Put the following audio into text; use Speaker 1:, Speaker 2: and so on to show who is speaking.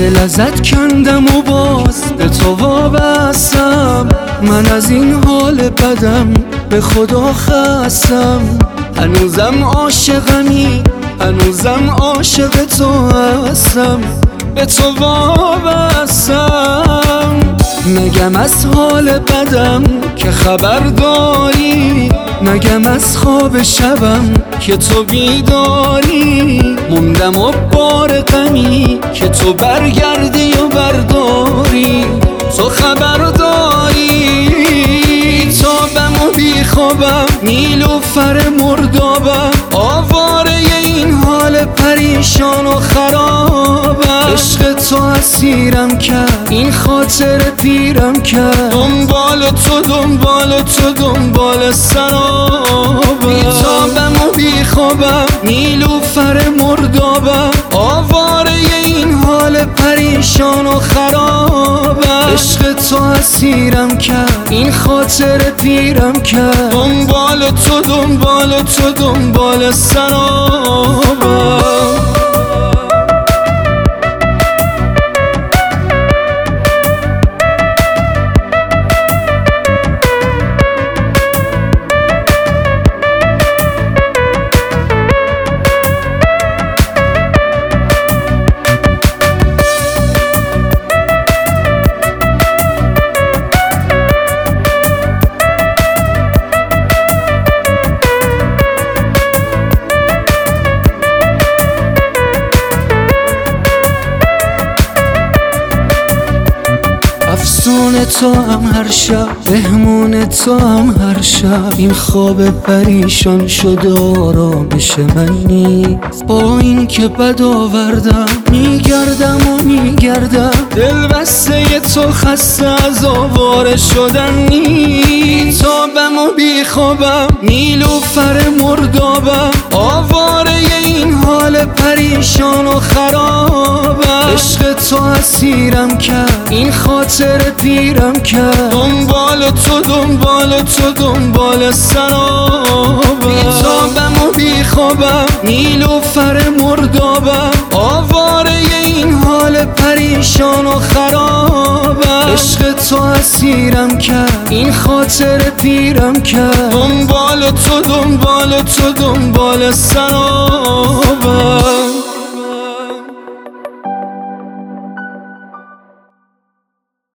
Speaker 1: دل ازت کندم و باز به تو وابستم. من از این حال بدم به خدا خستم. هنوزم عاشقمی، هنوزم عاشق تو هستم، به تو وابستم. نگم از حال بدم که خبر داری، نگم از خواب شبم که تو بیداری. موندم و بار غمی که تو برگردی و برداری. تو خبر داری تابم و بیخوابم، نیلوفر مردابم، آواره این حال پریشان و خرابم. عشق تو اسیرم کرد، این خاطر پیرم کرد. دنبال تو دنبال تو دنبال سرابم. بیتابم و بیخوابم، نیلوفر مردابم، آواره این حال پریشان و خرابم. عشق تو اسیرم کرد، این خاطر پیرم کرد. دنبال تو دنبال تو دنبال سرابم. افسون تو هم هر شب، مهمون تو هم هر شب. این خواب پریشان شده آرامش من نیست. با این که بد آوردم میگردم و میگردم. دل بسته تو خسته از آواره شدن نیست. تابم و بیخوابم، نیلوفر مردابم، آواره این حال پریشان و خرابم. عشق تو اسیرم کرد، این خاطر پیرم کرد. دنبال تو دنبال تو دنبال سرابم. بیتابم و بیخوابم، نیلوفر مردابم، آواره این حال پریشان و خرابم. عشق تو اسیرم کرد، این خاطر پیرم کرد. دنبال تو دنبال تو دنبال سرابم.